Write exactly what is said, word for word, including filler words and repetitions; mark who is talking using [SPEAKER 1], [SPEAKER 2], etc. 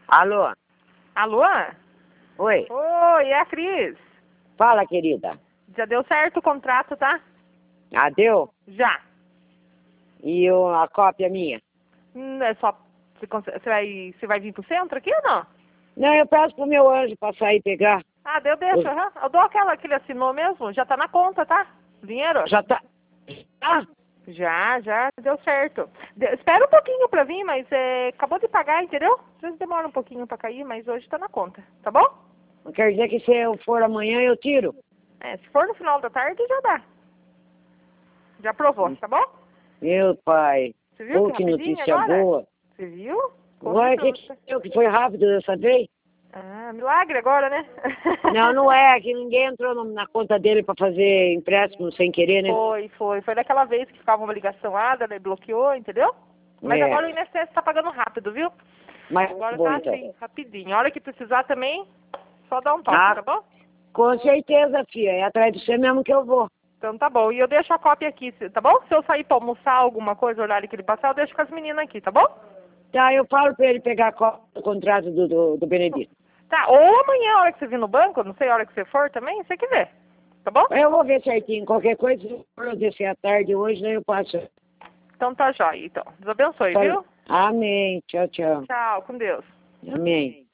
[SPEAKER 1] Alô?
[SPEAKER 2] Alô?
[SPEAKER 1] Oi?
[SPEAKER 2] Oi, é a Cris.
[SPEAKER 1] Fala, querida.
[SPEAKER 2] Já deu certo o contrato, tá?
[SPEAKER 1] Ah, deu?
[SPEAKER 2] Já.
[SPEAKER 1] E o- a cópia minha?
[SPEAKER 2] Hum, É só... Você, conse- você vai, você vai vir pro centro aqui ou não?
[SPEAKER 1] Não, eu peço pro meu anjo passar e pegar.
[SPEAKER 2] Ah, deu, deixa. aham. Eu dou aquela que ele assinou mesmo. Já tá na conta, tá? Dinheiro?
[SPEAKER 1] Já tá... Ah,
[SPEAKER 2] Já, já deu certo. De- espera um pouquinho pra vir, mas é, acabou de pagar, entendeu? Às vezes demora um pouquinho pra cair, mas hoje tá na conta, tá bom?
[SPEAKER 1] não quer dizer que se eu for amanhã eu tiro?
[SPEAKER 2] É, se for no final da tarde, já dá. Já aprovou, tá bom?
[SPEAKER 1] Meu pai.
[SPEAKER 2] Você viu
[SPEAKER 1] Pô,
[SPEAKER 2] que
[SPEAKER 1] que
[SPEAKER 2] rapidinho
[SPEAKER 1] notícia
[SPEAKER 2] agora?
[SPEAKER 1] boa.
[SPEAKER 2] Você viu?
[SPEAKER 1] Ué, que que deu? Que foi rápido dessa vez?
[SPEAKER 2] Ah, milagre agora, né?
[SPEAKER 1] Não, não é. Que ninguém entrou no- na conta dele pra fazer empréstimo sem querer, né?
[SPEAKER 2] Foi, foi. Foi daquela vez que ficava uma ligação lá, daí bloqueou, entendeu? Mas
[SPEAKER 1] É.
[SPEAKER 2] agora o I N S S tá pagando rápido, viu?
[SPEAKER 1] Mas
[SPEAKER 2] Agora
[SPEAKER 1] bom,
[SPEAKER 2] tá
[SPEAKER 1] então.
[SPEAKER 2] assim, rapidinho. A hora que precisar também, só dá um toque,
[SPEAKER 1] Ah,
[SPEAKER 2] tá bom?
[SPEAKER 1] com certeza, filha. É atrás de você mesmo que eu vou.
[SPEAKER 2] Então tá bom. E eu deixo a cópia aqui, se- tá bom? Se eu sair pra almoçar alguma coisa, o horário que ele passar, eu deixo com as meninas aqui, tá bom?
[SPEAKER 1] Tá, eu falo pra ele pegar a cópia do contrato do, do, do Benedito.
[SPEAKER 2] Tá, ou amanhã, a hora que você vir no banco, não sei a hora que você for também, você que vê. Tá bom?
[SPEAKER 1] Eu vou ver certinho. Qualquer coisa, se eu descer à tarde hoje, daí eu passo.
[SPEAKER 2] Então tá jóia, então. Deus abençoe,
[SPEAKER 1] Fala-
[SPEAKER 2] viu?
[SPEAKER 1] Amém. Tchau, tchau.
[SPEAKER 2] Tchau, com Deus.
[SPEAKER 1] Amém.